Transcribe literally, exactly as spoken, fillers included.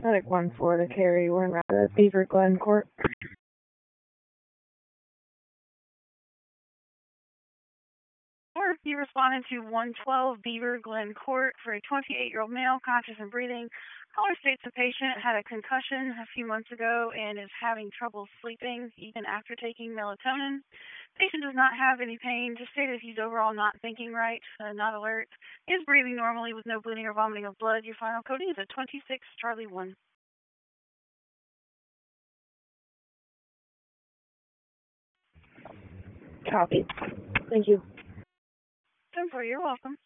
Medic one for the carry. We're in route to Beaver Glen Court. Or you responded to one twelve Beaver Glen Court for a twenty-eight-year-old male, conscious and breathing. Caller states the patient had a concussion a few months ago and is having trouble sleeping even after taking melatonin. Patient does not have any pain, just stated he's overall not thinking right, uh, not alert. Is breathing normally with no bleeding or vomiting of blood. Your final coding is a twenty-six Charlie one. Copy. Thank you. ten four, you're welcome.